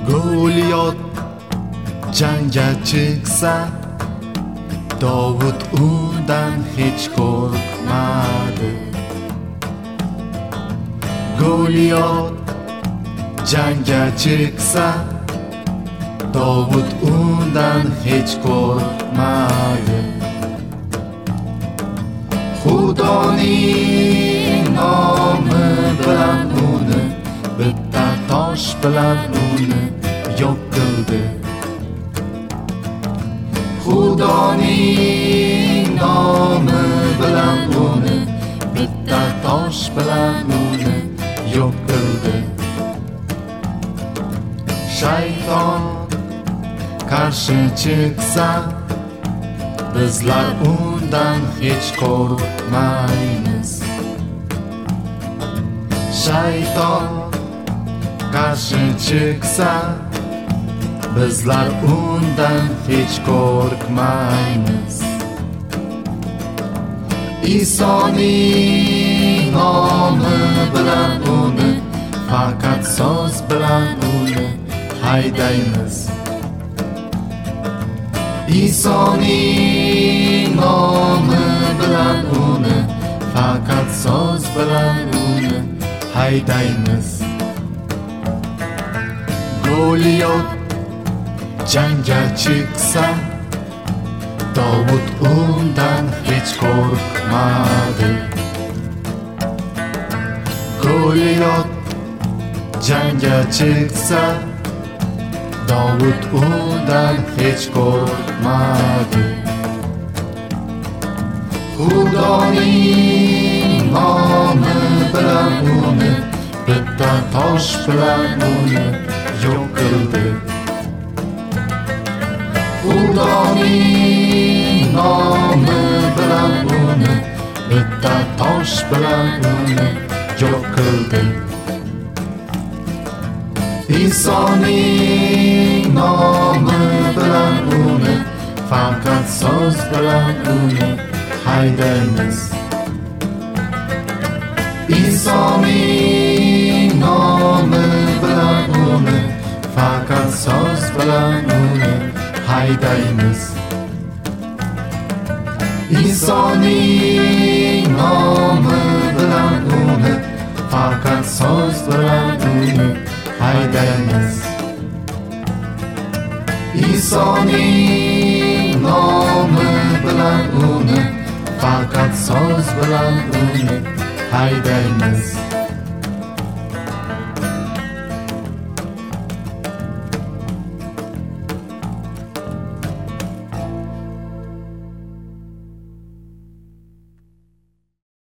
G'oliyot jangga chiqsa, Dovud undan hech qo'rqmadi. G'oliyot jangga chiqsa, Dovud undan hech qo'rqmadi. Xudoning nomi bilan uni, bitta tosh bilan uni yo'q qildi. Xudoning nomi bilan uni, bitta tosh bilan uni yo'q qildi. Shayton qarshi chiqsa, bizlar undan hech qo'rqmaymiz. Shayton qarshi chiqsa, bizlar undan hech qo'rqmaymiz. Isoning nomi bilan uni, faqat so'z bilan uni haydaymiz. Isoning nomi bilan uni, faqat so'z bilan uni haydaymiz. G'oliyot jangga chiqsa, Dovud undan hech qo'rqmadi. G'oliyot jangga chiqsa, Dovud undan hech qo'rqmadi. Xudoning nomi bilan uni, bitta tosh bilan uni yo'q qildi. Xudoning nomi bilan uni, bitta tosh bilan uni yo'q qildi. Isoning nomi bilan uni, faqat so'z bilan uni haydaymiz. Isoning nomi bilan uni, faqat so'z bilan uni haydaymiz. Isoning nomi bilan uni, faqat so'z bilan uni haydaymiz. Isoning nomi bilan uni, faqat so'z bilan uni haydaymiz.